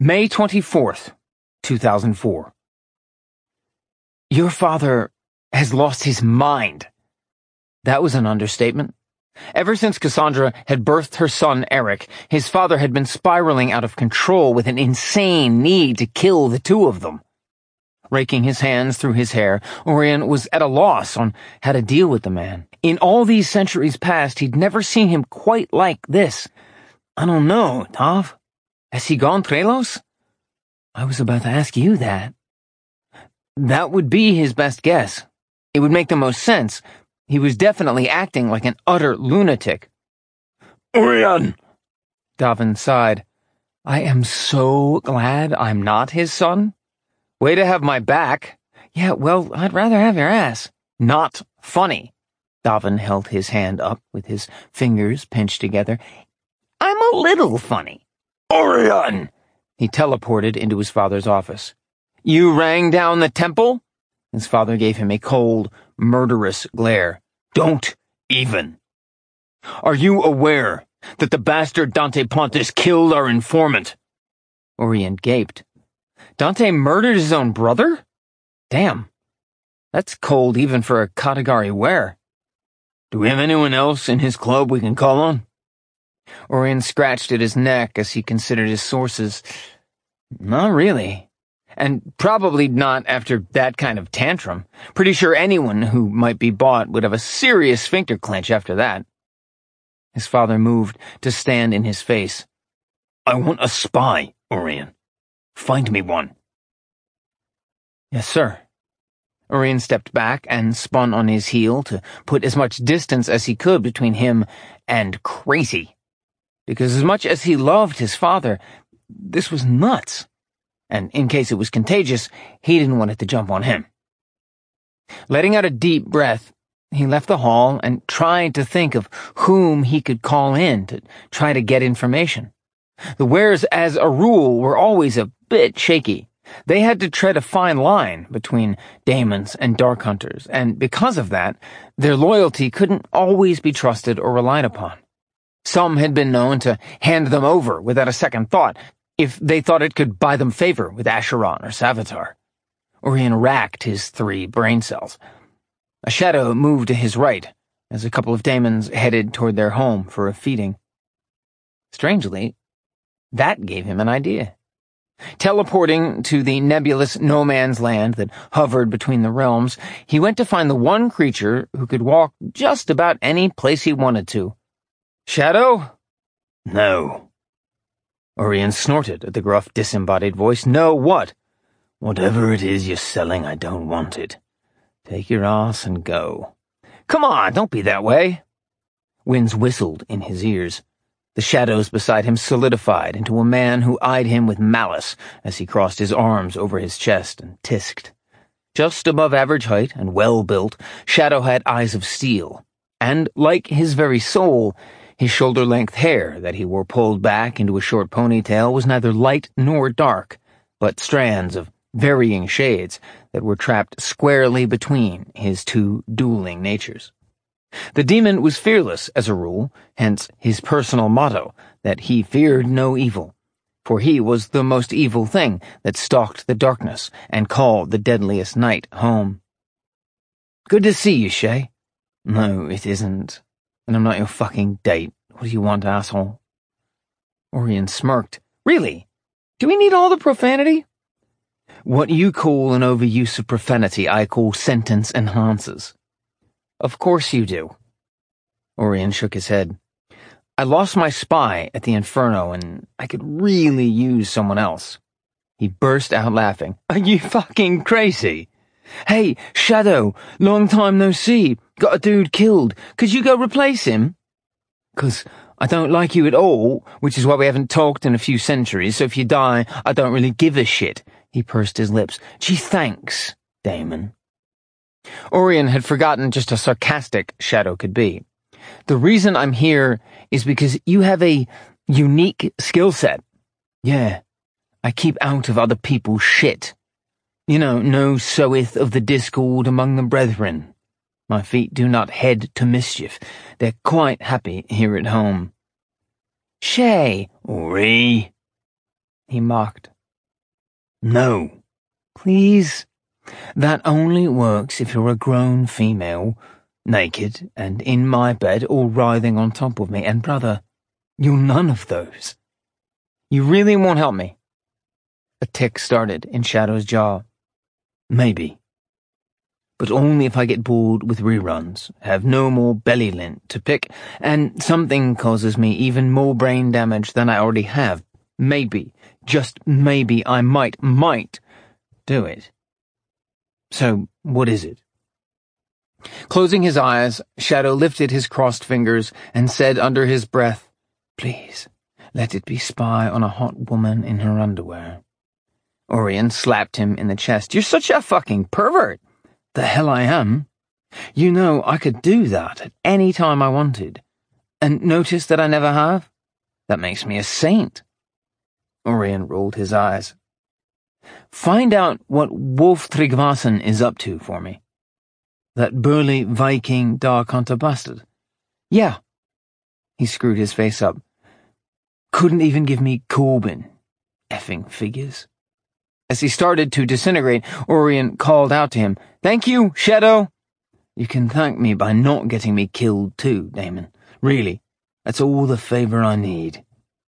May 24th, 2004. Your father has lost his mind. That was an understatement. Ever since Cassandra had birthed her son Eric, his father had been spiraling out of control with an insane need to kill the two of them. Raking his hands through his hair, Orion was at a loss on how to deal with the man. In all these centuries past, he'd never seen him quite like this. I don't know, Tav. Has he gone Trelos? I was about to ask you that. That would be his best guess. It would make the most sense. He was definitely acting like an utter lunatic. Orion! Davin sighed. I am so glad I'm not his son. Way to have my back. Yeah, well, I'd rather have your ass. Not funny. Davin held his hand up with his fingers pinched together. I'm a little funny. Orion! He teleported into his father's office. You rang down the temple? His father gave him a cold, murderous glare. Don't even. Are you aware that the bastard Dante Pontus killed our informant? Orion gaped. Dante murdered his own brother? Damn. That's cold even for a Katagari were. Do we have anyone else in his club we can call on? Orion scratched at his neck as he considered his sources. Not really. And probably not after that kind of tantrum. Pretty sure anyone who might be bought would have a serious sphincter clench after that. His father moved to stand in his face. I want a spy, Orion. Find me one. Yes, sir. Orion stepped back and spun on his heel to put as much distance as he could between him and crazy. Because as much as he loved his father, this was nuts. And in case it was contagious, he didn't want it to jump on him. Letting out a deep breath, he left the hall and tried to think of whom he could call in to try to get information. The wares, as a rule, were always a bit shaky. They had to tread a fine line between daemons and dark hunters, and because of that, their loyalty couldn't always be trusted or relied upon. Some had been known to hand them over without a second thought, if they thought it could buy them favor with Acheron or Savitar. Orion racked his 3 brain cells. A shadow moved to his right, as a couple of daemons headed toward their home for a feeding. Strangely, that gave him an idea. Teleporting to the nebulous no-man's land that hovered between the realms, he went to find the one creature who could walk just about any place he wanted to. Shadow? No. Orion snorted at the gruff, disembodied voice. No what? Whatever it is you're selling, I don't want it. Take your ass and go. Come on, don't be that way. Winds whistled in his ears. The shadows beside him solidified into a man who eyed him with malice as he crossed his arms over his chest and tisked. Just above average height and well-built, Shadow had eyes of steel, and, like his very soul, his shoulder-length hair that he wore pulled back into a short ponytail was neither light nor dark, but strands of varying shades that were trapped squarely between his 2 dueling natures. The demon was fearless as a rule, hence his personal motto, that he feared no evil, for he was the most evil thing that stalked the darkness and called the deadliest night home. Good to see you, Shay. No, it isn't. And I'm not your fucking date. What do you want, asshole? Orion smirked. Really? Do we need all the profanity? What you call an overuse of profanity, I call sentence enhancers. Of course you do. Orion shook his head. I lost my spy at the Inferno, and I could really use someone else. He burst out laughing. Are you fucking crazy? Hey, Shadow, long time no see. Got a dude killed. Could you go replace him? 'Cause I don't like you at all, which is why we haven't talked in a few centuries, so if you die, I don't really give a shit. He pursed his lips. Gee, thanks, Damon. Orion had forgotten just how sarcastic Shadow could be. The reason I'm here is because you have a unique skill set. Yeah, I keep out of other people's shit. You know, no soweth of the discord among the brethren. My feet do not head to mischief. They're quite happy here at home. Shay, Ori, he mocked. No. Please? That only works if you're a grown female, naked and in my bed or writhing on top of me, and brother, you're none of those. You really won't help me? A tick started in Shadow's jaw. Maybe. But only if I get bored with reruns, have no more belly lint to pick, and something causes me even more brain damage than I already have. Maybe, just maybe, I might do it. So, what is it? Closing his eyes, Shadow lifted his crossed fingers and said under his breath, "Please, let it be spy on a hot woman in her underwear." Orion slapped him in the chest. "You're such a fucking pervert." "The hell I am. You know I could do that at any time I wanted. And notice that I never have? That makes me a saint." Orion rolled his eyes. "Find out what Wolf Tryggvason is up to for me. That burly Viking dark hunter bastard. Yeah." He screwed his face up. "Couldn't even give me Corbin. Effing figures." As he started to disintegrate, Orion called out to him, "Thank you, Shadow." "You can thank me by not getting me killed too, Damon. Really, that's all the favor I need."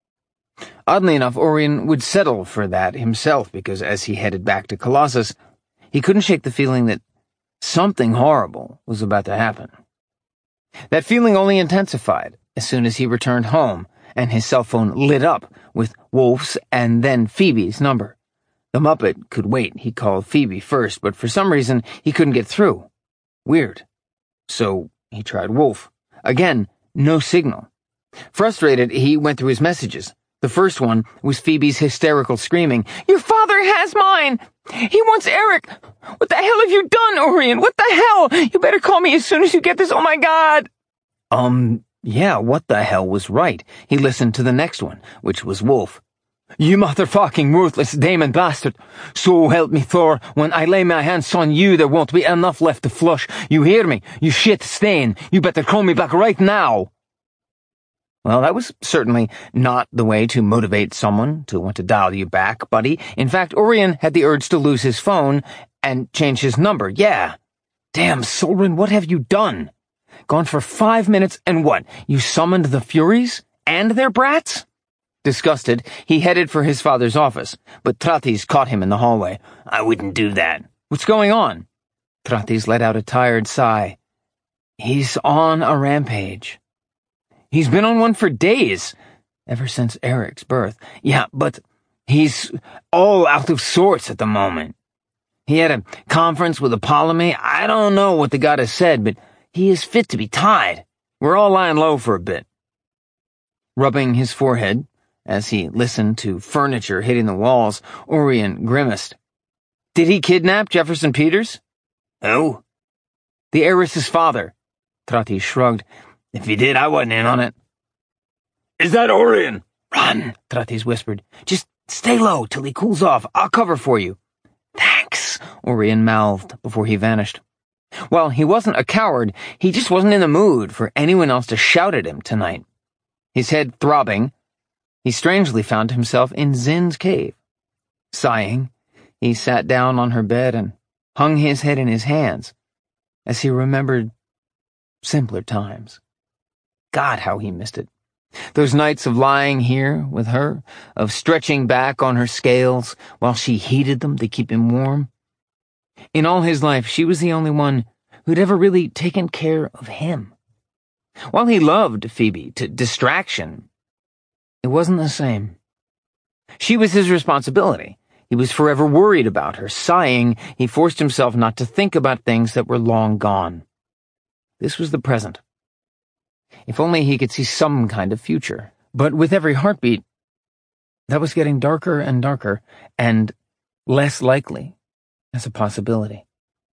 Oddly enough, Orion would settle for that himself because as he headed back to Colossus, he couldn't shake the feeling that something horrible was about to happen. That feeling only intensified as soon as he returned home and his cell phone lit up with Wolf's and then Phoebe's number. The Muppet could wait. He called Phoebe first, but for some reason he couldn't get through. Weird. So he tried Wolf. Again, no signal. Frustrated, he went through his messages. The first one was Phoebe's hysterical screaming, "Your father has mine! He wants Eric! What the hell have you done, Orion? What the hell? You better call me as soon as you get this, oh my god!" Yeah, what the hell was right. He listened to the next one, which was Wolf. "You motherfucking ruthless Damon bastard! So help me Thor, when I lay my hands on you there won't be enough left to flush. You hear me? You shit stain! You better call me back right now!" Well, that was certainly not the way to motivate someone to want to dial you back, buddy. In fact, Orion had the urge to lose his phone and change his number. Yeah. Damn, Solrin, what have you done? Gone for 5 minutes and what? You summoned the Furies? And their brats? Disgusted, he headed for his father's office, but Tratis caught him in the hallway. "I wouldn't do that. What's going on?" Tratis let out a tired sigh. "He's on a rampage. He's been on one for days, ever since Eric's birth. Yeah, but he's all out of sorts at the moment. He had a conference with Apollomy. I don't know what the goddess said, but he is fit to be tied. We're all lying low for a bit." Rubbing his forehead, as he listened to furniture hitting the walls, Orion grimaced. "Did he kidnap Jefferson Peters?" "Who?" "The heiress's father." Tratis shrugged. "If he did, I wasn't in on it." "Is that Orion?" "Run," Tratis whispered. "Just stay low till he cools off. I'll cover for you." "Thanks," Orion mouthed before he vanished. Well, he wasn't a coward, he just wasn't in the mood for anyone else to shout at him tonight. His head throbbing, he strangely found himself in Zin's cave. Sighing, he sat down on her bed and hung his head in his hands as he remembered simpler times. God, how he missed it. Those nights of lying here with her, of stretching back on her scales while she heated them to keep him warm. In all his life, she was the only one who'd ever really taken care of him. While he loved Phoebe to distraction, it wasn't the same. She was his responsibility. He was forever worried about her. Sighing, he forced himself not to think about things that were long gone. This was the present. If only he could see some kind of future. But with every heartbeat, that was getting darker and darker, and less likely as a possibility.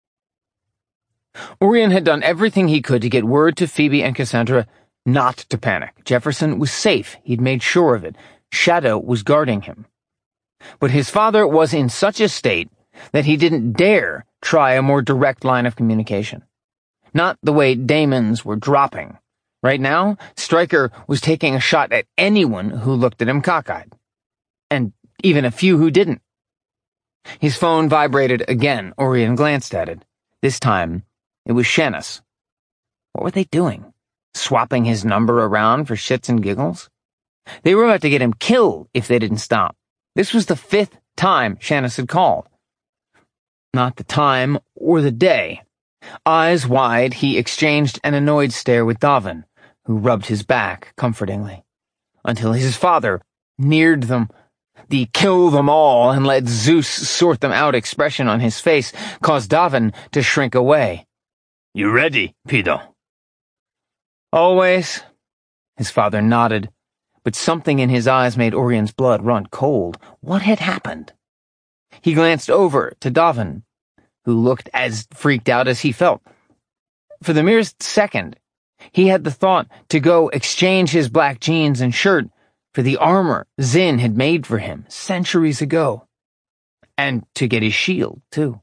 Orion had done everything he could to get word to Phoebe and Cassandra not to panic. Jefferson was safe. He'd made sure of it. Shadow was guarding him. But his father was in such a state that he didn't dare try a more direct line of communication. Not the way Damon's were dropping. Right now, Stryker was taking a shot at anyone who looked at him cockeyed. And even a few who didn't. His phone vibrated again. Orion glanced at it. This time, it was Shannis. What were they doing? Swapping his number around for shits and giggles? They were about to get him killed if they didn't stop. This was the 5th time Shannis had called. Not the time or the day. Eyes wide, he exchanged an annoyed stare with Davin, who rubbed his back comfortingly, until his father neared them. The kill them all and let Zeus sort them out expression on his face caused Davin to shrink away. You ready, Pedo? Always. His father nodded, but something in his eyes made Orion's blood run cold. What had happened? He glanced over to Davin, who looked as freaked out as he felt. For the merest second, he had the thought to go exchange his black jeans and shirt for the armor Zin had made for him centuries ago. And to get his shield, too.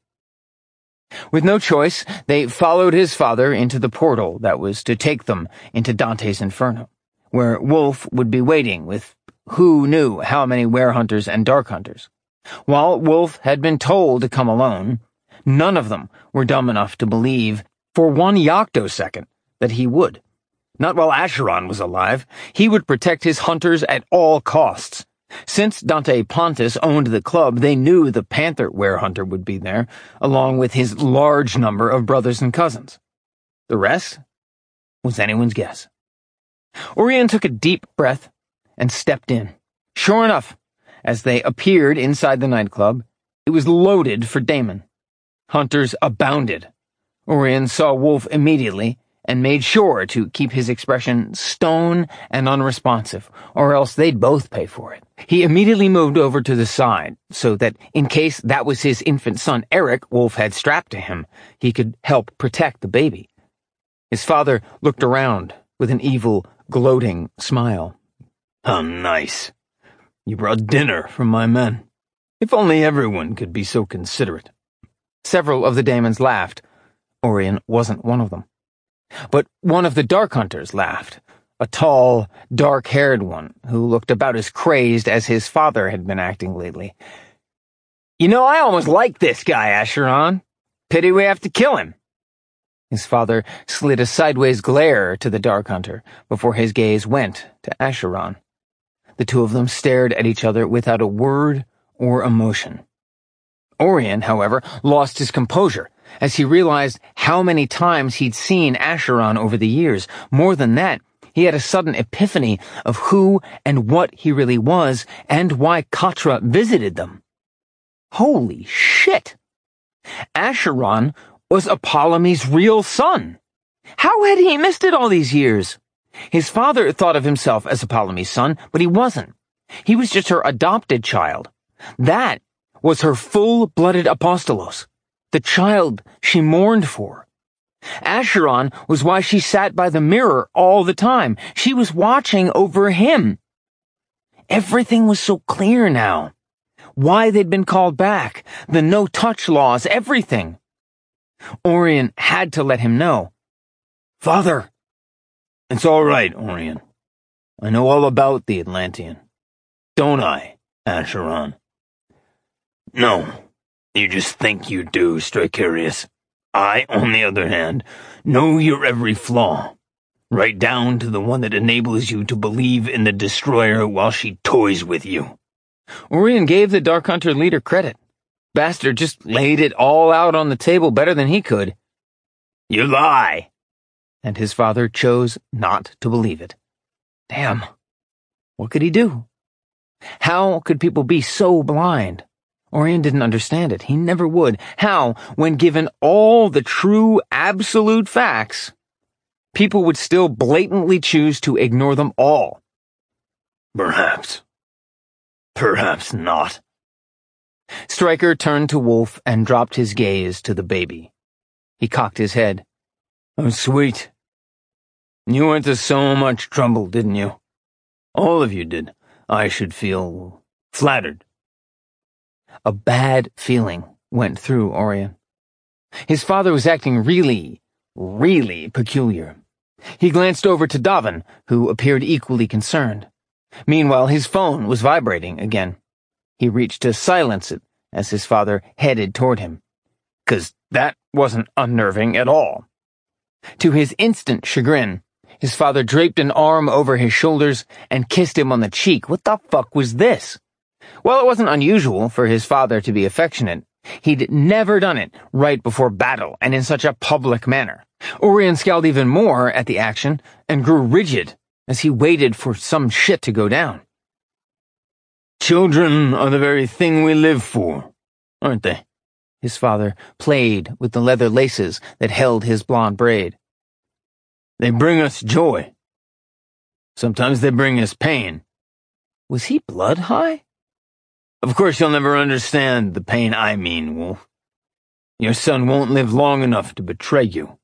With no choice, they followed his father into the portal that was to take them into Dante's Inferno, where Wolf would be waiting with who knew how many werehunters and dark hunters. While Wolf had been told to come alone, none of them were dumb enough to believe for one yoctosecond that he would. Not while Acheron was alive. He would protect his hunters at all costs. Since Dante Pontus owned the club, they knew the Panther werehunter would be there, along with his large number of brothers and cousins. The rest was anyone's guess. Orion took a deep breath and stepped in. Sure enough, as they appeared inside the nightclub, it was loaded for Damon. Hunters abounded. Orion saw Wolf immediately and made sure to keep his expression stone and unresponsive, or else they'd both pay for it. He immediately moved over to the side, so that in case that was his infant son Eric Wolf had strapped to him, he could help protect the baby. His father looked around with an evil, gloating smile. How nice. You brought dinner for my men. If only everyone could be so considerate. Several of the daemons laughed. Orion wasn't one of them. But one of the dark hunters laughed, a tall, dark-haired one who looked about as crazed as his father had been acting lately. You know, I almost like this guy, Acheron. Pity we have to kill him. His father slid a sideways glare to the dark hunter before his gaze went to Acheron. The two of them stared at each other without a word or emotion. Orion, however, lost his composure as he realized how many times he'd seen Acheron over the years. More than that, he had a sudden epiphany of who and what he really was and why Katra visited them. Holy shit! Acheron was Apollome's real son. How had he missed it all these years? His father thought of himself as Apollome's son, but he wasn't. He was just her adopted child. That was her full-blooded apostolos, the child she mourned for. Acheron was why she sat by the mirror all the time. She was watching over him. Everything was so clear now. Why they'd been called back, the no-touch laws, everything. Orion had to let him know. Father! It's all right, Orion. I know all about the Atlantean. Don't I, Acheron? No, you just think you do, Strykarius. I, on the other hand, know your every flaw, right down to the one that enables you to believe in the Destroyer while she toys with you. Orion gave the Dark Hunter leader credit. Bastard just laid it all out on the table better than he could. You lie! And his father chose not to believe it. Damn. What could he do? How could people be so blind? Orion didn't understand it. He never would. How, when given all the true, absolute facts, people would still blatantly choose to ignore them all? Perhaps. Perhaps not. Stryker turned to Wolf and dropped his gaze to the baby. He cocked his head. Oh, sweet. You went to so much trouble, didn't you? All of you did. I should feel flattered. A bad feeling went through Orion. His father was acting really peculiar. He glanced over to Davin, who appeared equally concerned. Meanwhile, his phone was vibrating again. He reached to silence it as his father headed toward him. "'Cause that wasn't unnerving at all." To his instant chagrin, his father draped an arm over his shoulders and kissed him on the cheek. What the fuck was this? Well, it wasn't unusual for his father to be affectionate. He'd never done it right before battle and in such a public manner. Orion scowled even more at the action and grew rigid as he waited for some shit to go down. "Children are the very thing we live for, aren't they?" His father played with the leather laces that held his blonde braid. "They bring us joy. Sometimes they bring us pain." Was he blood high? "Of course you'll never understand the pain I mean, Wolf. Your son won't live long enough to betray you."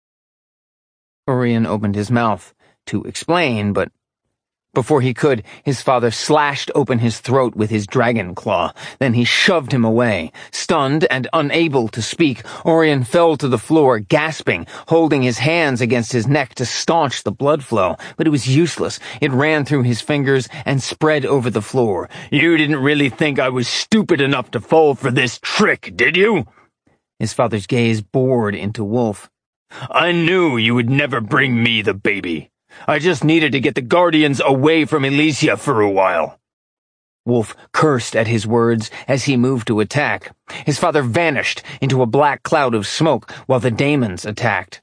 Orion opened his mouth to explain, but before he could, his father slashed open his throat with his dragon claw. Then he shoved him away. Stunned and unable to speak, Orion fell to the floor, gasping, holding his hands against his neck to staunch the blood flow. But it was useless. It ran through his fingers and spread over the floor. "You didn't really think I was stupid enough to fall for this trick, did you?" His father's gaze bored into Wolf. "I knew you would never bring me the baby. I just needed to get the Guardians away from Elysia for a while." Wolf cursed at his words as he moved to attack. His father vanished into a black cloud of smoke while the daemons attacked.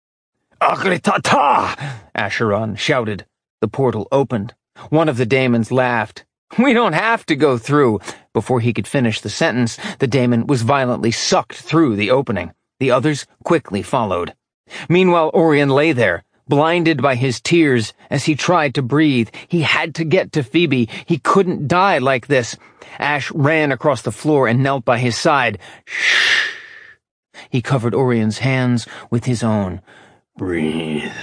"Agritata!" Acheron shouted. The portal opened. One of the daemons laughed. "We don't have to go through." Before he could finish the sentence, the daemon was violently sucked through the opening. The others quickly followed. Meanwhile, Orion lay there, blinded by his tears as he tried to breathe. He had to get to Phoebe. He couldn't die like this. Ash ran across the floor and knelt by his side. "Shh." He covered Orion's hands with his own. "Breathe."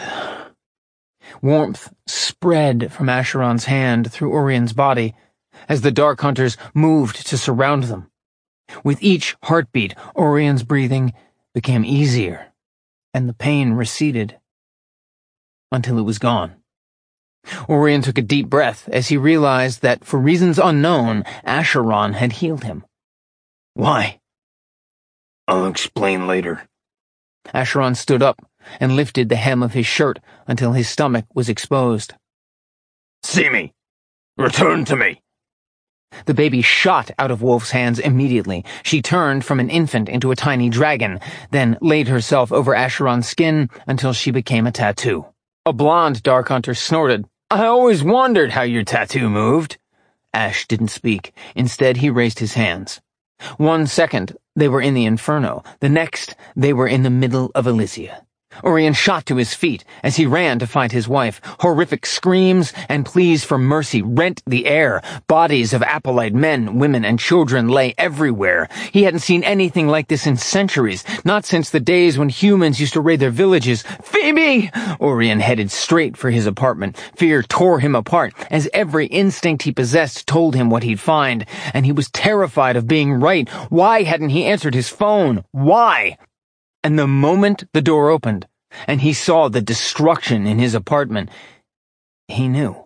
Warmth spread from Acheron's hand through Orion's body as the Dark Hunters moved to surround them. With each heartbeat, Orion's breathing became easier, and the pain receded until it was gone. Orion took a deep breath as he realized that, for reasons unknown, Acheron had healed him. "Why?" "I'll explain later." Acheron stood up and lifted the hem of his shirt until his stomach was exposed. "See me! Return to me!" The baby shot out of Wolf's hands immediately. She turned from an infant into a tiny dragon, then laid herself over Acheron's skin until she became a tattoo. A blonde Dark Hunter snorted. "I always wondered how your tattoo moved." Ash didn't speak. Instead, he raised his hands. 1 second, they were in the Inferno. The next, they were in the middle of Elysia. Orion shot to his feet as he ran to find his wife. Horrific screams and pleas for mercy rent the air. Bodies of Apolite men, women, and children lay everywhere. He hadn't seen anything like this in centuries, not since the days when humans used to raid their villages. "Phoebe!" Orion headed straight for his apartment. Fear tore him apart as every instinct he possessed told him what he'd find, and he was terrified of being right. Why hadn't he answered his phone? Why? And the moment the door opened, and he saw the destruction in his apartment, he knew.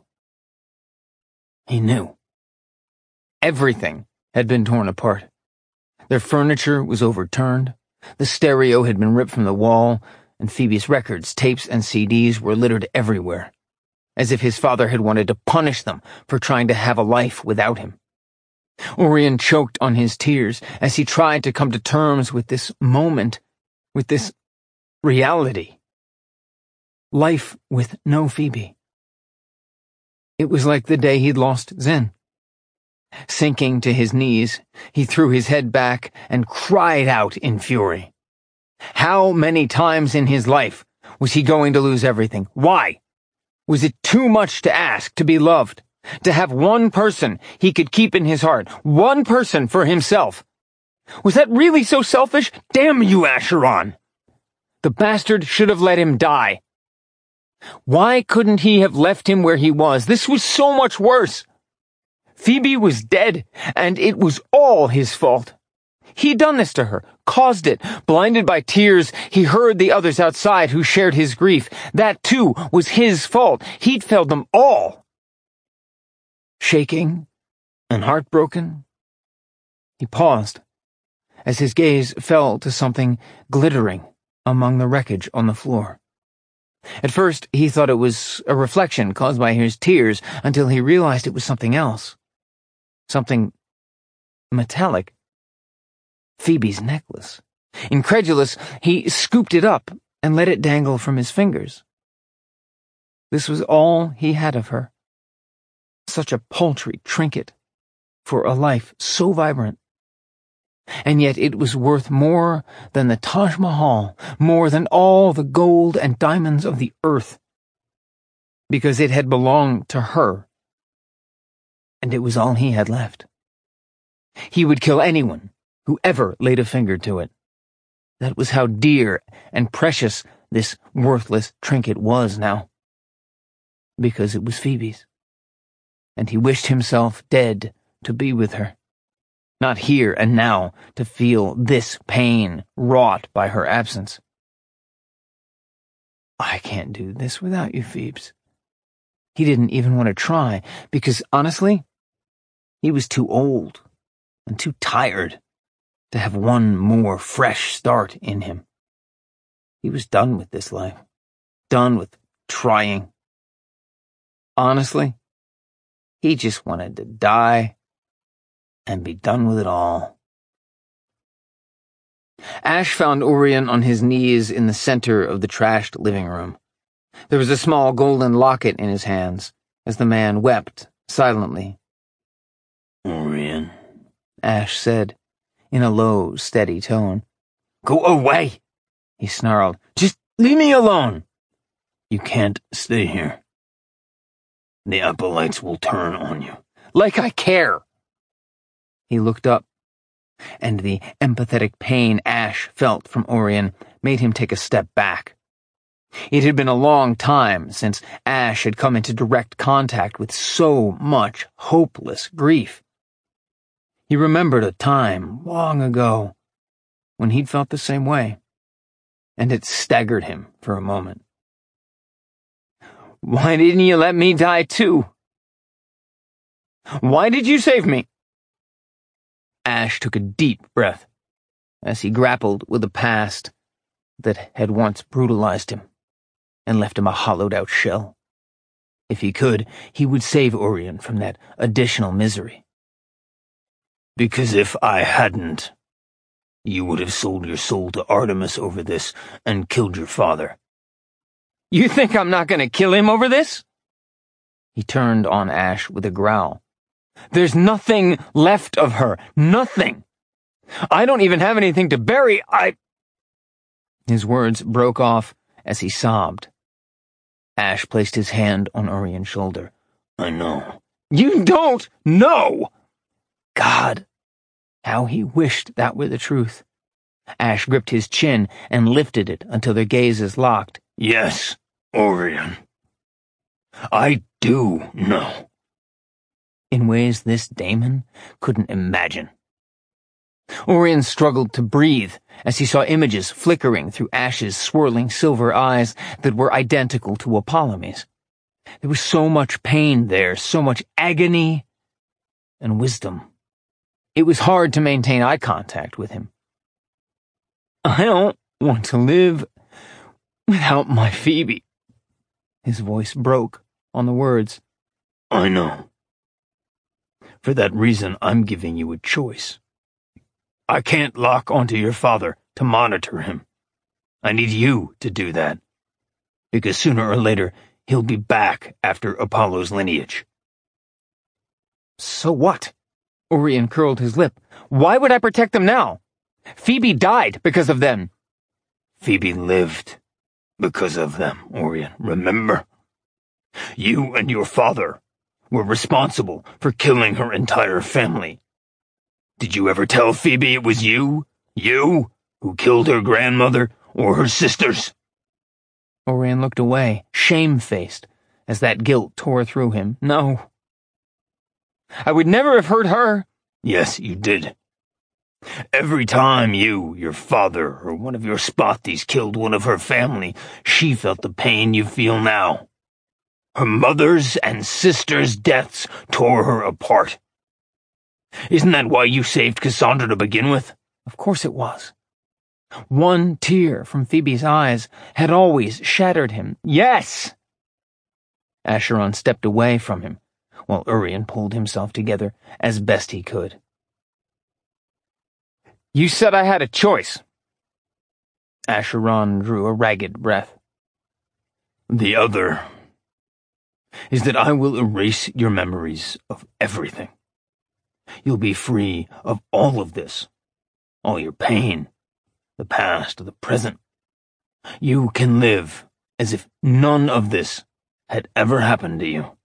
He knew. Everything had been torn apart. Their furniture was overturned, the stereo had been ripped from the wall, and Phoebe's records, tapes, and CDs were littered everywhere, as if his father had wanted to punish them for trying to have a life without him. Orion choked on his tears as he tried to come to terms with this moment, with this reality. Life with no Phoebe. It was like the day he'd lost Zen. Sinking to his knees, he threw his head back and cried out in fury. How many times in his life was he going to lose everything? Why? Was it too much to ask to be loved? To have one person he could keep in his heart? One person for himself? Was that really so selfish? Damn you, Acheron! The bastard should have let him die. Why couldn't he have left him where he was? This was so much worse. Phoebe was dead, and it was all his fault. He'd done this to her, caused it. Blinded by tears, he heard the others outside who shared his grief. That, too, was his fault. He'd failed them all. Shaking and heartbroken, He paused, as his gaze fell to something glittering among the wreckage on the floor. At first, he thought it was a reflection caused by his tears, until he realized it was something else. Something metallic. Phoebe's necklace. Incredulous, he scooped it up and let it dangle from his fingers. This was all he had of her. Such a paltry trinket for a life so vibrant. And yet it was worth more than the Taj Mahal, more than all the gold and diamonds of the earth, because it had belonged to her, and it was all he had left. He would kill anyone who ever laid a finger to it. That was how dear and precious this worthless trinket was now, because it was Phoebe's, and he wished himself dead to be with her. Not here and now to feel this pain wrought by her absence. I can't do this without you, Phoebes. He didn't even want to try, because honestly, he was too old and too tired to have one more fresh start in him. He was done with this life, done with trying. Honestly, he just wanted to die and be done with it all. Ash found Orion on his knees in the center of the trashed living room. There was a small golden locket in his hands, as the man wept silently. Orion, Ash said, in a low, steady tone. Go away, he snarled. Just leave me alone. You can't stay here. The Acolytes will turn on you. Like I care. He looked up, and the empathetic pain Ash felt from Orion made him take a step back. It had been a long time since Ash had come into direct contact with so much hopeless grief. He remembered a time long ago when he'd felt the same way, and it staggered him for a moment. Why didn't you let me die too? Why did you save me? Ash took a deep breath as he grappled with the past that had once brutalized him and left him a hollowed-out shell. If he could, he would save Orion from that additional misery. Because if I hadn't, you would have sold your soul to Artemis over this and killed your father. You think I'm not going to kill him over this? He turned on Ash with a growl. There's nothing left of her. Nothing. I don't even have anything to bury. His words broke off as he sobbed. Ash placed his hand on Orion's shoulder. I know. You don't know! God, how he wished that were the truth. Ash gripped his chin and lifted it until their gazes locked. Yes, Orion. I do know. In ways this Damon couldn't imagine. Orion struggled to breathe as he saw images flickering through Ash's swirling silver eyes that were identical to Apollome's. There was so much pain there, so much agony and wisdom. It was hard to maintain eye contact with him. I don't want to live without my Phoebe. His voice broke on the words. I know. For that reason, I'm giving you a choice. I can't lock onto your father to monitor him. I need you to do that, because sooner or later, he'll be back after Apollo's lineage. So what? Orion curled his lip. Why would I protect them now? Phoebe died because of them. Phoebe lived because of them, Orion, remember? You and your father were responsible for killing her entire family. Did you ever tell Phoebe it was you who killed her grandmother or her sisters? Orion looked away, shamefaced, as that guilt tore through him. No. I would never have hurt her. Yes, you did. Every time you, your father, or one of your Spotties killed one of her family, she felt the pain you feel now. Her mother's and sister's deaths tore her apart. Isn't that why you saved Cassandra to begin with? Of course it was. One tear from Phoebe's eyes had always shattered him. Yes! Acheron stepped away from him, while Urien pulled himself together as best he could. You said I had a choice. Acheron drew a ragged breath. The other is that I will erase your memories of everything. You'll be free of all of this, all your pain, the past, the present. You can live as if none of this had ever happened to you.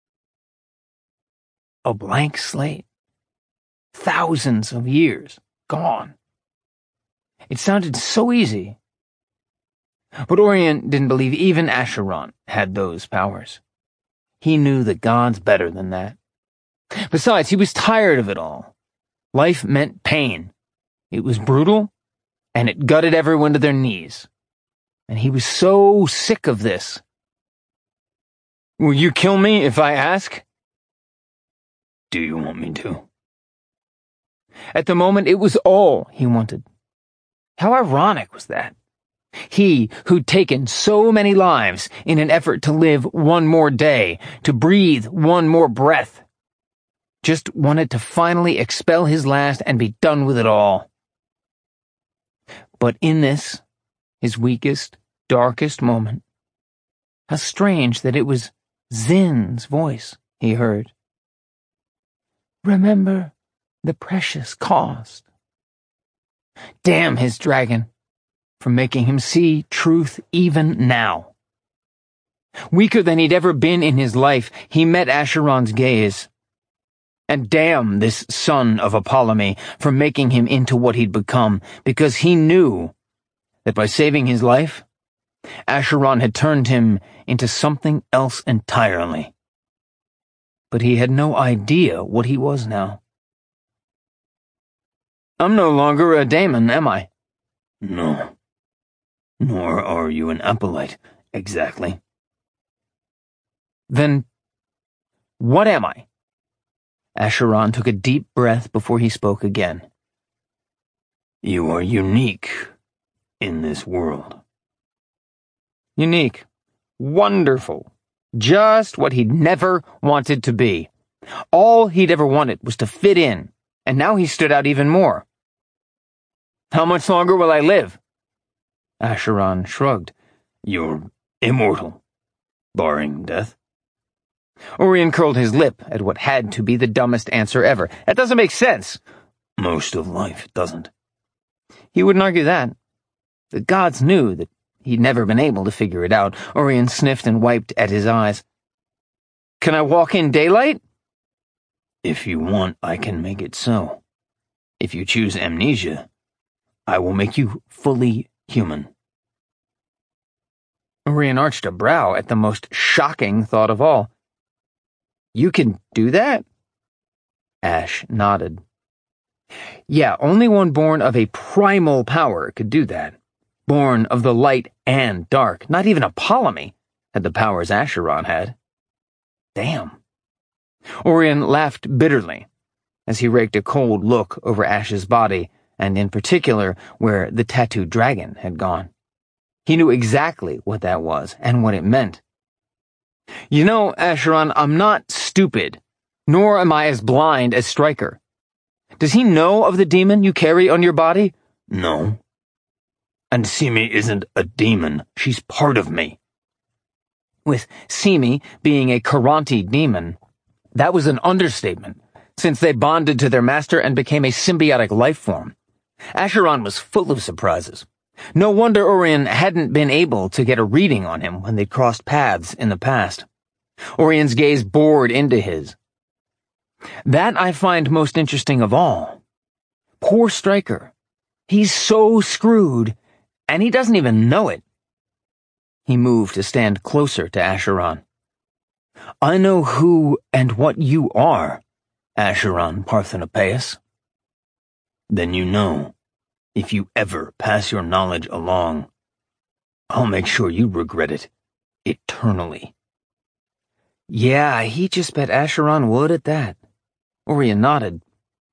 A blank slate. Thousands of years gone. It sounded so easy. But Urien didn't believe even Acheron had those powers. He knew the gods better than that. Besides, he was tired of it all. Life meant pain. It was brutal, and it gutted everyone to their knees. And he was so sick of this. Will you kill me if I ask? Do you want me to? At the moment, it was all he wanted. How ironic was that? He who'd taken so many lives in an effort to live one more day, to breathe one more breath, just wanted to finally expel his last and be done with it all. But in this, his weakest, darkest moment, how strange that it was Zin's voice he heard. Remember the precious cost. Damn his dragon for making him see truth even now. Weaker than he'd ever been in his life, he met Acheron's gaze. And damn this son of Apollumi for making him into what he'd become, because he knew that by saving his life, Acheron had turned him into something else entirely. But he had no idea what he was now. I'm no longer a daemon, am I? No. Nor are you an Apolite, exactly. Then, what am I? Acheron took a deep breath before he spoke again. You are unique in this world. Unique. Wonderful. Just what he'd never wanted to be. All he'd ever wanted was to fit in, and now he stood out even more. How much longer will I live? Acheron shrugged. You're immortal, barring death. Urien curled his lip at what had to be the dumbest answer ever. That doesn't make sense. Most of life doesn't. He wouldn't argue that. The gods knew that he'd never been able to figure it out. Urien sniffed and wiped at his eyes. Can I walk in daylight? If you want, I can make it so. If you choose amnesia, I will make you fully human. Urien arched a brow at the most shocking thought of all. You can do that? Ash nodded. Yeah, only one born of a primal power could do that. Born of the light and dark. Not even Apollumi had the powers Acheron had. Damn. Urien laughed bitterly as he raked a cold look over Ash's body, and in particular where the tattooed dragon had gone. He knew exactly what that was and what it meant. You know, Acheron, I'm not stupid, nor am I as blind as Stryker. Does he know of the demon you carry on your body? No. And Simi isn't a demon. She's part of me. With Simi being a Karanti demon, that was an understatement, since they bonded to their master and became a symbiotic life form. Acheron was full of surprises. No wonder Urien hadn't been able to get a reading on him when they'd crossed paths in the past. Urien's gaze bored into his. That I find most interesting of all. Poor Stryker. He's so screwed, and he doesn't even know it. He moved to stand closer to Acheron. I know who and what you are, Acheron Parthenopaeus. Then you know. If you ever pass your knowledge along, I'll make sure you regret it eternally. Yeah, he just bet Acheron would at that. Urien nodded.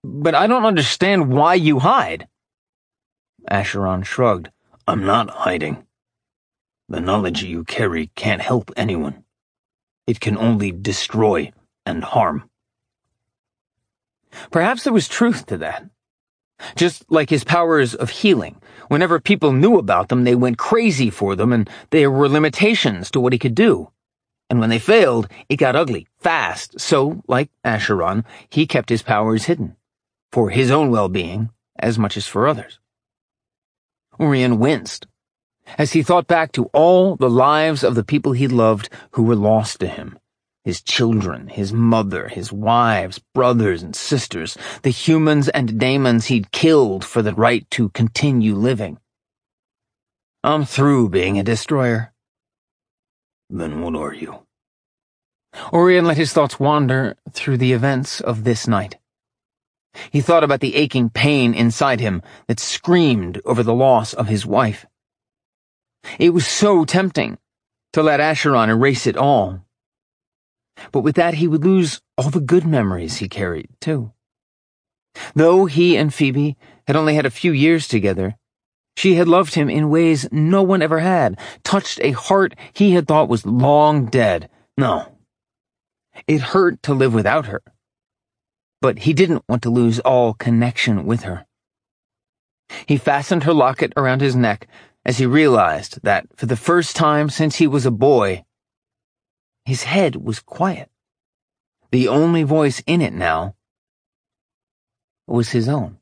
But I don't understand why you hide. Acheron shrugged. I'm not hiding. The knowledge you carry can't help anyone. It can only destroy and harm. Perhaps there was truth to that. Just like his powers of healing. Whenever people knew about them, they went crazy for them, and there were limitations to what he could do. And when they failed, it got ugly, fast. So, like Acheron, he kept his powers hidden, for his own well-being as much as for others. Urien winced, as he thought back to all the lives of the people he loved who were lost to him. His children, his mother, his wives, brothers and sisters, the humans and daemons he'd killed for the right to continue living. I'm through being a destroyer. Then what are you? Urien let his thoughts wander through the events of this night. He thought about the aching pain inside him that screamed over the loss of his wife. It was so tempting to let Acheron erase it all. But with that he would lose all the good memories he carried, too. Though he and Phoebe had only had a few years together, she had loved him in ways no one ever had, touched a heart he had thought was long dead. No. It hurt to live without her. But he didn't want to lose all connection with her. He fastened her locket around his neck as he realized that, for the first time since he was a boy, his head was quiet. The only voice in it now was his own.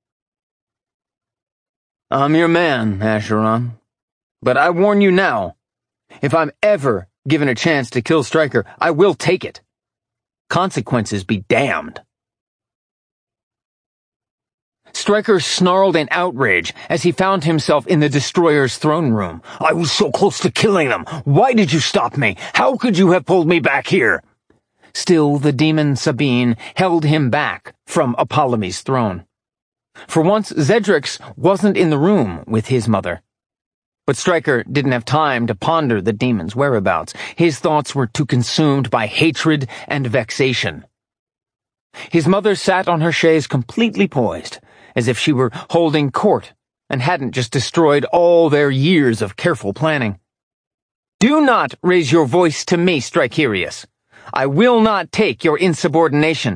I'm your man, Acheron. But I warn you now, if I'm ever given a chance to kill Stryker, I will take it. Consequences be damned. Stryker snarled in outrage as he found himself in the Destroyer's throne room. I was so close to killing them. Why did you stop me? How could you have pulled me back here? Still, the demon Sabine held him back from Apollome's throne. For once, Zedrix wasn't in the room with his mother. But Stryker didn't have time to ponder the demon's whereabouts. His thoughts were too consumed by hatred and vexation. His mother sat on her chaise completely poised, as if she were holding court and hadn't just destroyed all their years of careful planning. Do not raise your voice to me, Strykerius. I will not take your insubordination.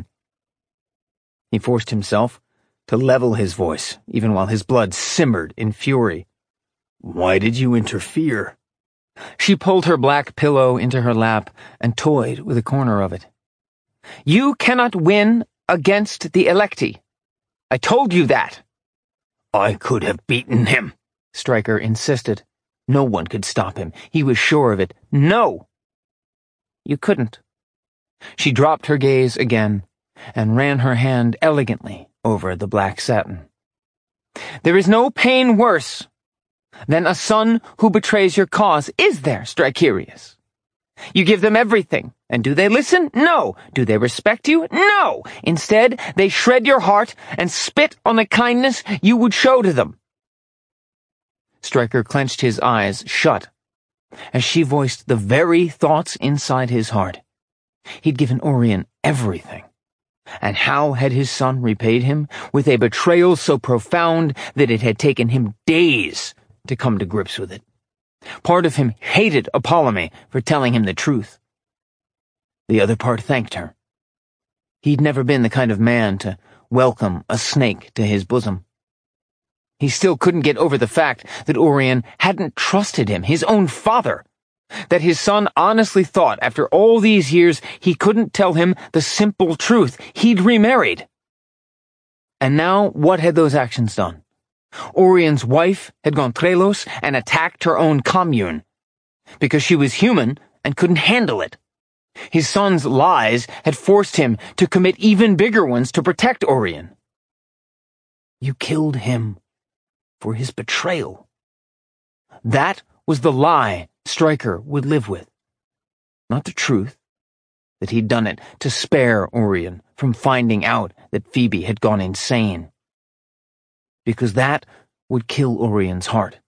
He forced himself to level his voice, even while his blood simmered in fury. Why did you interfere? She pulled her black pillow into her lap and toyed with a corner of it. You cannot win against the Electi. I told you that. I could have beaten him, Stryker insisted. No one could stop him. He was sure of it. No! You couldn't. She dropped her gaze again and ran her hand elegantly over the black satin. There is no pain worse than a son who betrays your cause, is there, Strykerius? You give them everything, and do they listen? No. Do they respect you? No. Instead, they shred your heart and spit on the kindness you would show to them. Stryker clenched his eyes shut as she voiced the very thoughts inside his heart. He'd given Urien everything. And how had his son repaid him? With a betrayal so profound that it had taken him days to come to grips with it. Part of him hated Apollome for telling him the truth. The other part thanked her. He'd never been the kind of man to welcome a snake to his bosom. He still couldn't get over the fact that Urien hadn't trusted him, his own father. That his son honestly thought after all these years he couldn't tell him the simple truth. He'd remarried. And now what had those actions done? Urien's wife had gone Trelos and attacked her own commune. Because she was human and couldn't handle it. His son's lies had forced him to commit even bigger ones to protect Urien. You killed him for his betrayal. That was the lie Stryker would live with. Not the truth, that he'd done it to spare Urien from finding out that Phoebe had gone insane. Because that would kill Urien's heart.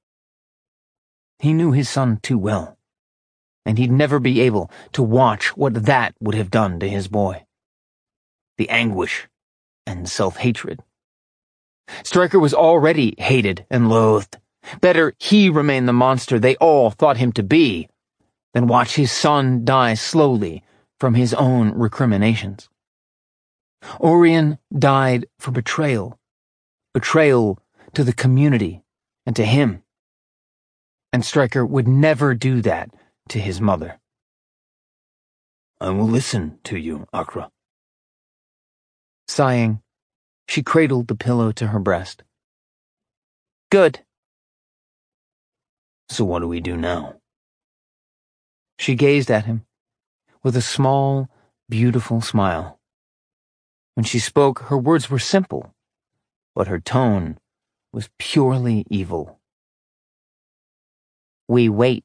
He knew his son too well, and he'd never be able to watch what that would have done to his boy. The anguish, and self-hatred. Stryker was already hated and loathed. Better he remain the monster they all thought him to be than watch his son die slowly from his own recriminations. Orion died for betrayal. Betrayal to the community and to him. And Stryker would never do that to his mother. I will listen to you, Akra. Sighing, she cradled the pillow to her breast. Good. So what do we do now? She gazed at him with a small, beautiful smile. When she spoke, her words were simple, but her tone was purely evil. We wait.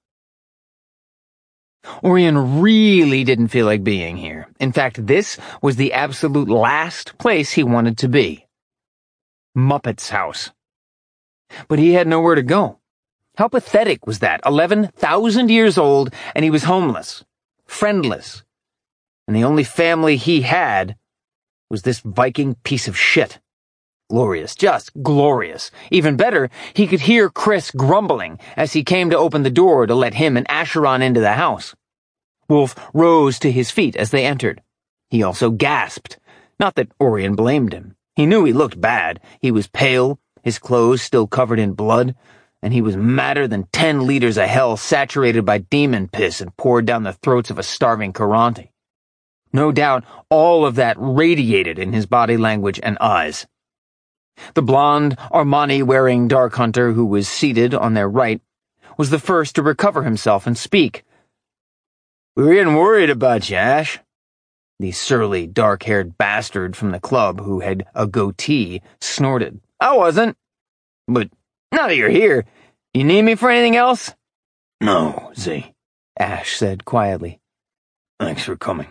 Orion really didn't feel like being here. In fact, this was the absolute last place he wanted to be. Muppet's house. But he had nowhere to go. How pathetic was that? 11,000 years old, and he was homeless, friendless, and the only family he had was this Viking piece of shit. Glorious, just glorious. Even better, he could hear Chris grumbling as he came to open the door to let him and Acheron into the house. Wolf rose to his feet as they entered. He also gasped. Not that Orion blamed him. He knew he looked bad. He was pale, his clothes still covered in blood, and he was madder than 10 liters of hell saturated by demon piss and poured down the throats of a starving Caronte. No doubt all of that radiated in his body language and eyes. The blonde, Armani-wearing dark hunter who was seated on their right was the first to recover himself and speak. "We were getting worried about you, Ash." The surly, dark-haired bastard from the club who had a goatee snorted. "I wasn't. But now that you're here, you need me for anything else?" No, Z, Ash said quietly. Thanks for coming.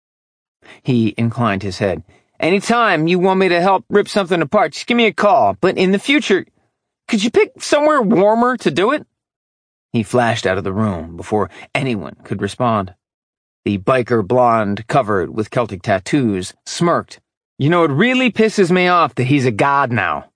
He inclined his head. "Anytime you want me to help rip something apart, just give me a call. But in the future, could you pick somewhere warmer to do it?" He flashed out of the room before anyone could respond. The biker blonde, covered with Celtic tattoos, smirked. "You know, it really pisses me off that he's a god now."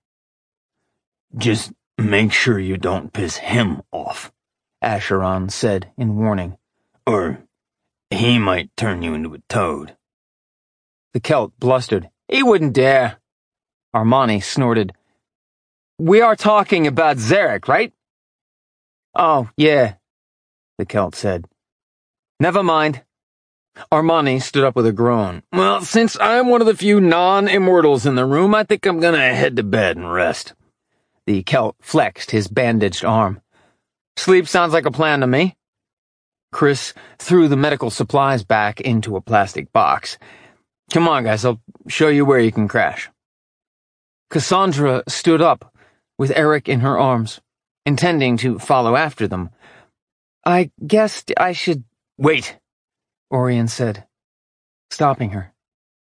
Just make sure you don't piss him off, Acheron said in warning. Or he might turn you into a toad. The Celt blustered. "He wouldn't dare." Armani snorted. "We are talking about Zarek, right?" "Oh, yeah," the Celt said. "Never mind." Armani stood up with a groan. "Well, since I'm one of the few non-immortals in the room, I think I'm gonna head to bed and rest." The Celt flexed his bandaged arm. "Sleep sounds like a plan to me." Chris threw the medical supplies back into a plastic box. "Come on, guys, I'll show you where you can crash." Cassandra stood up, with Eric in her arms, intending to follow after them. "I guess I should—" "Wait," Orion said, stopping her.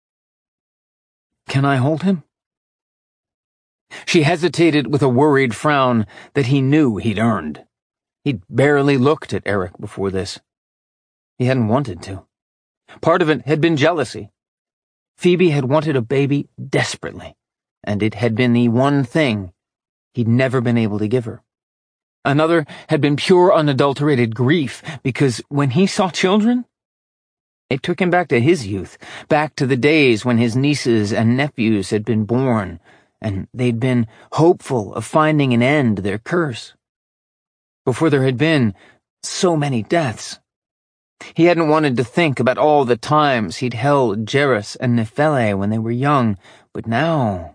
"Can I hold him?" She hesitated with a worried frown that he knew he'd earned. He'd barely looked at Eric before this. He hadn't wanted to. Part of it had been jealousy. Phoebe had wanted a baby desperately, and it had been the one thing he'd never been able to give her. Another had been pure unadulterated grief, because when he saw children, it took him back to his youth, back to the days when his nieces and nephews had been born, and they'd been hopeful of finding an end to their curse. Before there had been so many deaths. He hadn't wanted to think about all the times he'd held Jairus and Nephele when they were young, but now...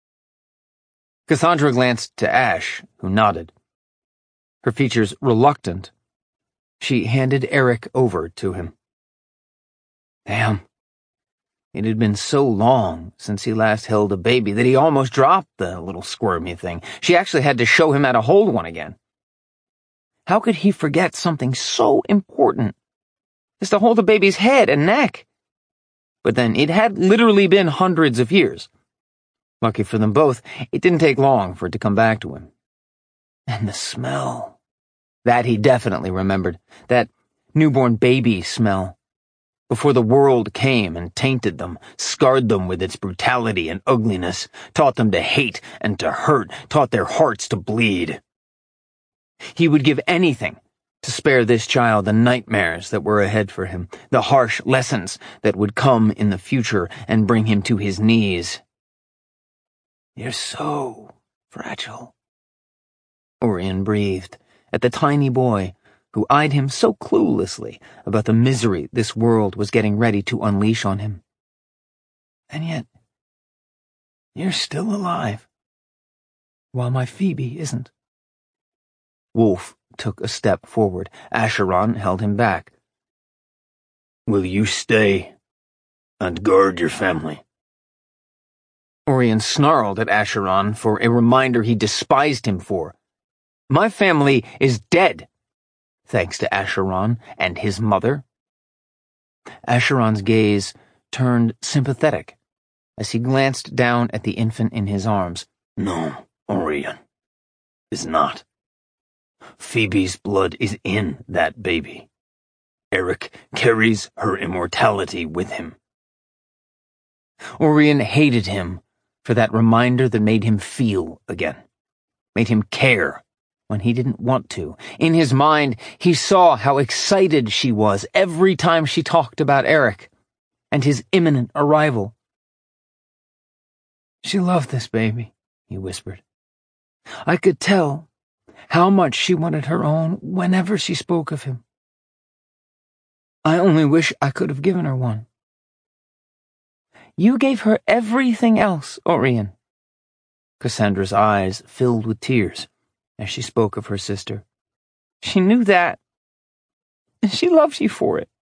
Cassandra glanced to Ash, who nodded. Her features reluctant, she handed Eric over to him. Damn. It had been so long since he last held a baby that he almost dropped the little squirmy thing. She actually had to show him how to hold one again. How could he forget something so important? Just to hold the baby's head and neck. But then it had literally been hundreds of years. Lucky for them both, it didn't take long for it to come back to him. And the smell. That he definitely remembered. That newborn baby smell. before the world came and tainted them, scarred them with its brutality and ugliness, taught them to hate and to hurt, taught their hearts to bleed. He would give anything to spare this child the nightmares that were ahead for him, the harsh lessons that would come in the future and bring him to his knees. "You're so fragile," Orion breathed at the tiny boy who eyed him so cluelessly about the misery this world was getting ready to unleash on him. "And yet, you're still alive, while my Phoebe isn't." Wolf took a step forward. Acheron held him back. "Will you stay and guard your family?" Orion snarled at Acheron for a reminder he despised him for. "My family is dead, thanks to Acheron and his mother." Acheron's gaze turned sympathetic as he glanced down at the infant in his arms. "No, Orion, is not. Phoebe's blood is in that baby. Eric carries her immortality with him." Orion hated him for that reminder that made him feel again, made him care when he didn't want to. In his mind, he saw how excited she was every time she talked about Eric and his imminent arrival. "She loved this baby," he whispered. "I could tell how much she wanted her own whenever she spoke of him. I only wish I could have given her one." "You gave her everything else, Orion." Cassandra's eyes filled with tears as she spoke of her sister. "She knew that, and she loves you for it."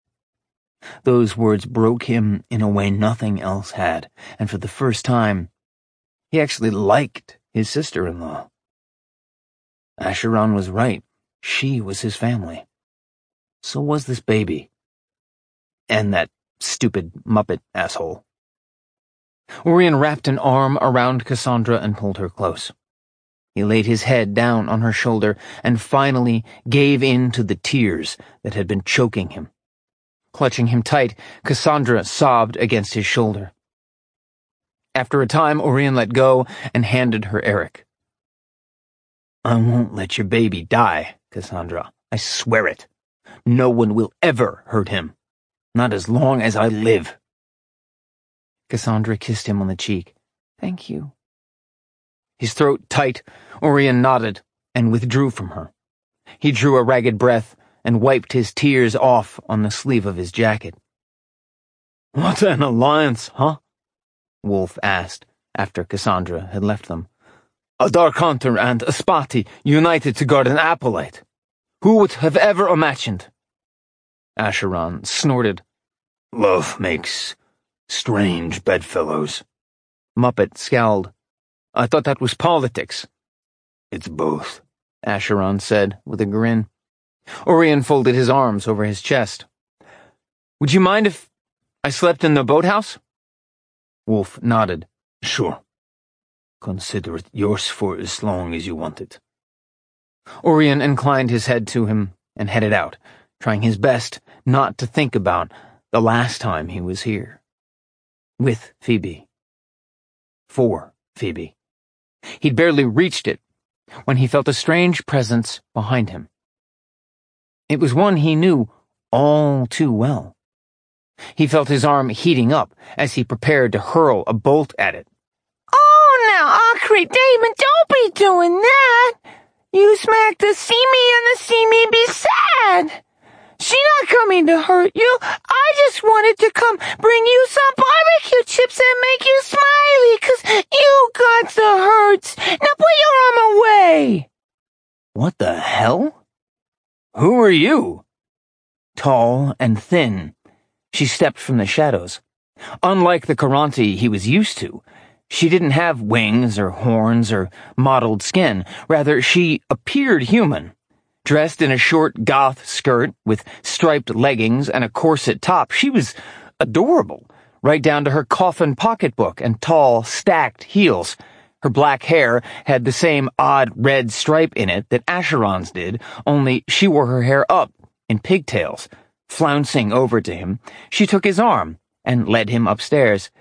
Those words broke him in a way nothing else had, and for the first time, he actually liked his sister-in-law. Acheron was right. She was his family. So was this baby. And that stupid Muppet asshole. Orion wrapped an arm around Cassandra and pulled her close. He laid his head down on her shoulder and finally gave in to the tears that had been choking him. Clutching him tight, Cassandra sobbed against his shoulder. After a time, Orion let go and handed her Eric. "I won't let your baby die, Cassandra. I swear it. No one will ever hurt him. Not as long as I live." Cassandra kissed him on the cheek. "Thank you." His throat tight, Orion nodded and withdrew from her. He drew a ragged breath and wiped his tears off on the sleeve of his jacket. "What an alliance, huh?" Wolf asked after Cassandra had left them. "A Dark Hunter and a Spati united to guard an Acolyte. Who would have ever imagined?" Acheron snorted. "Love makes strange bedfellows." Muppet scowled. "I thought that was politics." "It's both," Acheron said with a grin. Orion folded his arms over his chest. "Would you mind if I slept in the boathouse?" Wolf nodded. "Sure. Consider it yours for as long as you want it." Orion inclined his head to him and headed out, trying his best not to think about the last time he was here. With Phoebe. For Phoebe. He'd barely reached it when he felt a strange presence behind him. It was one he knew all too well. He felt his arm heating up as he prepared to hurl a bolt at it. "Oh, now, Akri, Damon, don't be doing that. You smack the see me and the see me be sad. She not coming to hurt you. I just wanted to come bring you some barbecue chips and make you smiley, 'cause you got the hurts. Now put your arm away." What the hell? Who are you? Tall and thin, she stepped from the shadows. Unlike the Caronte he was used to, she didn't have wings or horns or mottled skin. Rather, she appeared human. Dressed in a short goth skirt with striped leggings and a corset top, she was adorable, right down to her coffin pocketbook and tall, stacked heels. Her black hair had the same odd red stripe in it that Acheron's did, only she wore her hair up in pigtails, Flouncing over to him, she took his arm and led him upstairs.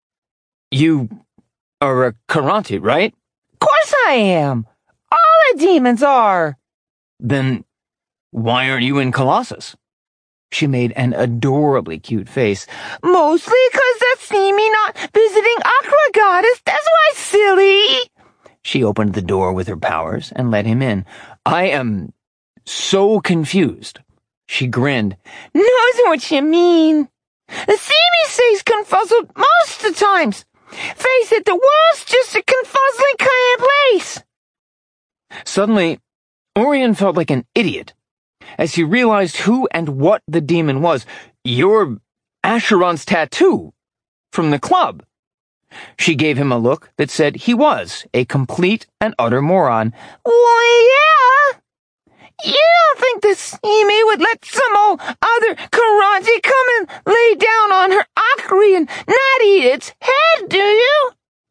You are a Karanti, right? Course I am. All the demons are. Then why aren't you in Colossus? She made an adorably cute face. Mostly 'cause that's me not visiting Aqua Goddess. That's why, silly. She opened the door with her powers and let him in. I am so confused. She grinned. Knows what you mean. The Simi stays confuzzled most of the times. Face it, the world's just a confuzzling kind of place. Suddenly, Orion felt like an idiot as he realized who and what the demon was. You're Acheron's tattoo from the club. She gave him a look that said he was a complete and utter moron. Well, yeah. You don't think the Simi would let some old other Karanti come and lay down on her Akri and not eat its head, do you?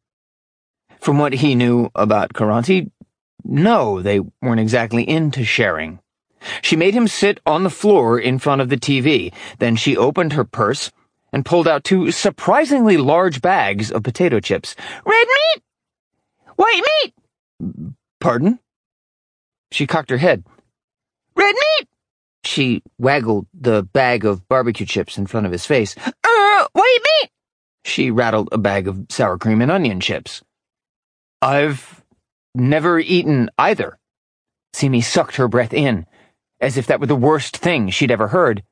From what he knew about Karanti, no, they weren't exactly into sharing. She made him sit on the floor in front of the TV. Then she opened her purse and pulled out 2 surprisingly large bags of potato chips. Red meat? White meat? Pardon? She cocked her head. Red meat? She waggled the bag of barbecue chips in front of his face. White meat? She rattled a bag of sour cream and onion chips. I've never eaten either. Simi sucked her breath in, as if that were the worst thing she'd ever heard.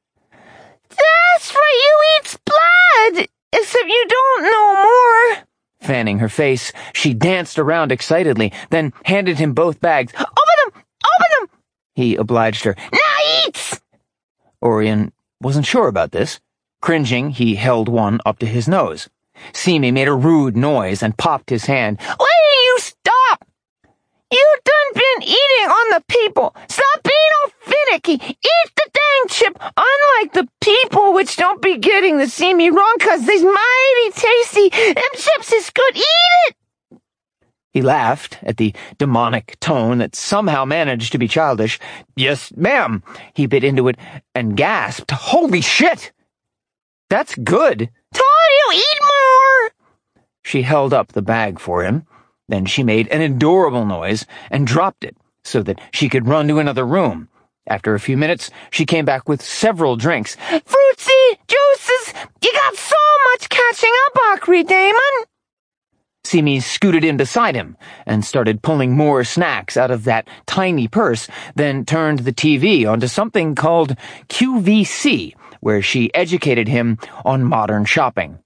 That's right, you eat blood, except you don't know more. Fanning her face, she danced around excitedly, then handed him both bags. Open them! Open them! He obliged her. Now eat! Orion wasn't sure about this. Cringing, he held one up to his nose. Simi made a rude noise and popped his hand. Why do you stop? You done been eating on the people. Stop being all finicky. Eat the dang chip, unlike the people which don't be getting the Simi wrong, 'cause they's mighty tasty. Them chips is good. Eat it! He laughed at the demonic tone that somehow managed to be childish. Yes, ma'am. He bit into it and gasped. Holy shit! That's good. Told you, eat more! She held up the bag for him. Then she made an adorable noise and dropped it so that she could run to another room. After a few minutes, she came back with several drinks. Fruitsy, juices, you got so much catching up, Akri Damon. Simi scooted in beside him and started pulling more snacks out of that tiny purse, then turned the TV onto something called QVC, where she educated him on modern shopping.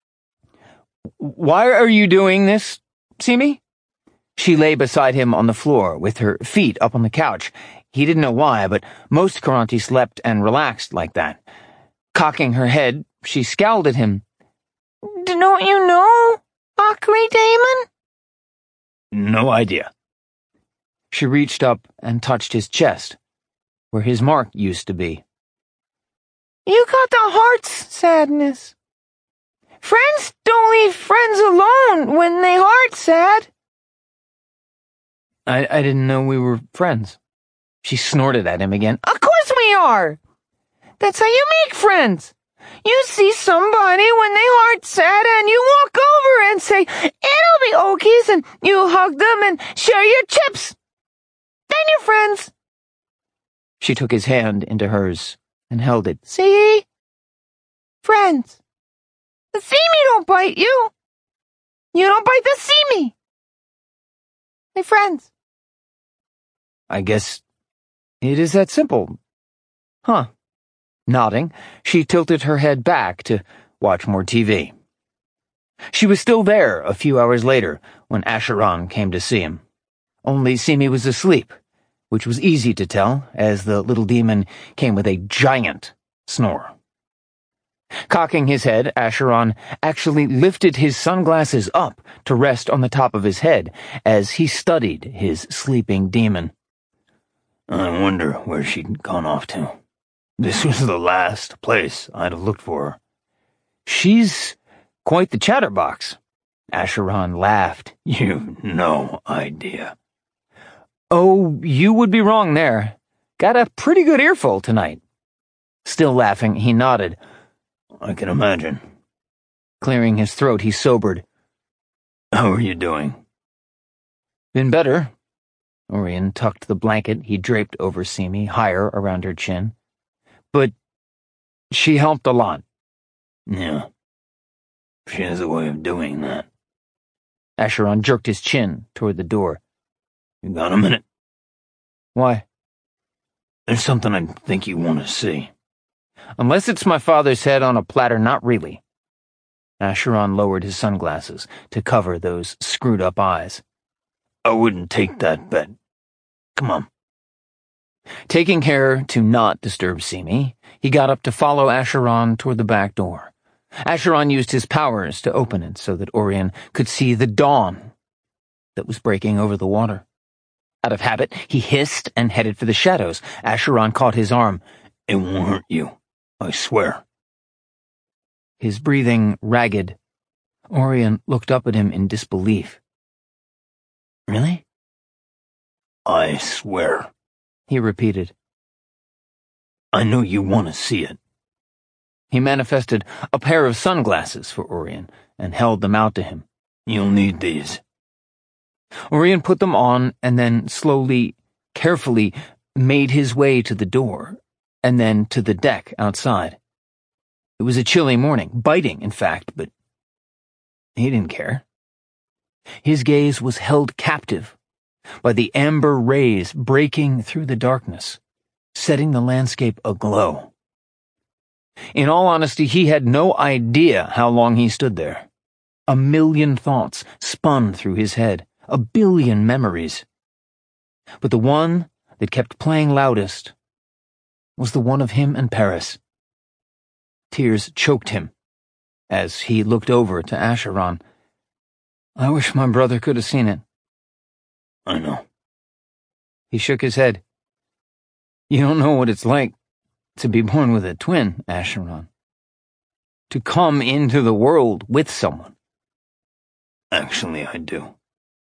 Why are you doing this, Simi? She lay beside him on the floor with her feet up on the couch. He didn't know why, but most Karanti slept and relaxed like that. Cocking her head, she scowled at him. Don't you know, Akri Damon? No idea. She reached up and touched his chest, where his mark used to be. You got the heart's sadness. Friends don't leave friends alone when they heart sad. I didn't know we were friends. She snorted at him again. Of course we are. That's how you make friends. You see somebody when they heart sad and you walk over and say, it'll be okies, and you hug them and share your chips. Then you're friends. She took his hand into hers and held it. See? Friends. The Simi don't bite you. You don't bite the Simi. They're friends. I guess it is that simple. Huh. Nodding, she tilted her head back to watch more TV. She was still there a few hours later when Acheron came to see him. Only Simi was asleep, which was easy to tell as the little demon came with a giant snore. Cocking his head, Acheron actually lifted his sunglasses up to rest on the top of his head as he studied his sleeping demon. I wonder where she'd gone off to. This was the last place I'd have looked for her. She's quite the chatterbox. Acheron laughed. You've no idea. Oh, you would be wrong there. Got a pretty good earful tonight. Still laughing, he nodded. I can imagine. Clearing his throat, he sobered. How are you doing? Been better. Orion tucked the blanket he draped over Simi higher around her chin. But she helped a lot. Yeah. She has a way of doing that. Acheron jerked his chin toward the door. You got a minute? Why? There's something I think you want to see. Unless it's my father's head on a platter, not really. Acheron lowered his sunglasses to cover those screwed-up eyes. I wouldn't take that bet. Come on. Taking care to not disturb Simi, he got up to follow Acheron toward the back door. Acheron used his powers to open it so that Orion could see the dawn that was breaking over the water. Out of habit, he hissed and headed for the shadows. Acheron caught his arm. It won't hurt you, I swear. His breathing ragged, Orion looked up at him in disbelief. Really? I swear, he repeated. I know you want to see it. He manifested a pair of sunglasses for Orion and held them out to him. You'll need these. Orion put them on and then slowly, carefully made his way to the door and then to the deck outside. It was a chilly morning, biting, in fact, but he didn't care. His gaze was held captive by the amber rays breaking through the darkness, setting the landscape aglow. In all honesty, he had no idea how long he stood there. A million thoughts spun through his head, a billion memories. But the one that kept playing loudest was the one of him and Paris. Tears choked him as he looked over to Acheron. I wish my brother could have seen it. I know. He shook his head. You don't know what it's like to be born with a twin, Acheron. To come into the world with someone. Actually, I do.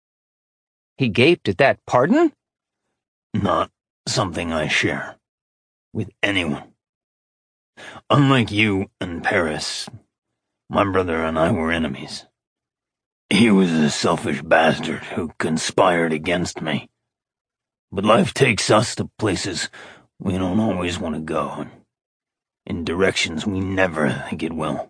He gaped at that. Pardon? Not something I share with anyone. Unlike you and Paris, my brother and I were enemies. He was a selfish bastard who conspired against me. But life takes us to places we don't always want to go, in directions we never think it will.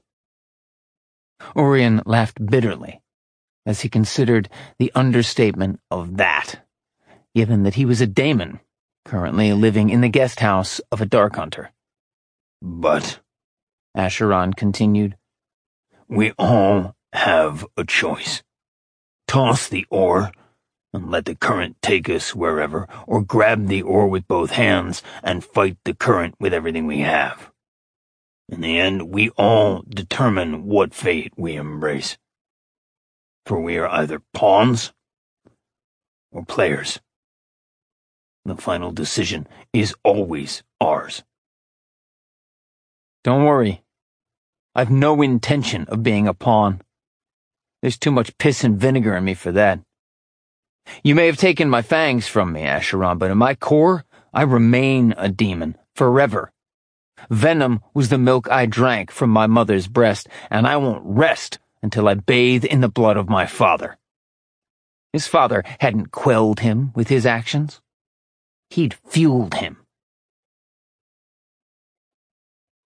Orion laughed bitterly as he considered the understatement of that, given that he was a daemon, currently living in the guest house of a dark hunter. But, Acheron continued, we all have a choice. Toss the oar and let the current take us wherever, or grab the oar with both hands and fight the current with everything we have. In the end, we all determine what fate we embrace. For we are either pawns or players. The final decision is always ours. Don't worry. I've no intention of being a pawn. There's too much piss and vinegar in me for that. You may have taken my fangs from me, Acheron, but in my core, I remain a demon, forever. Venom was the milk I drank from my mother's breast, and I won't rest until I bathe in the blood of my father. His father hadn't quelled him with his actions. He'd fueled him.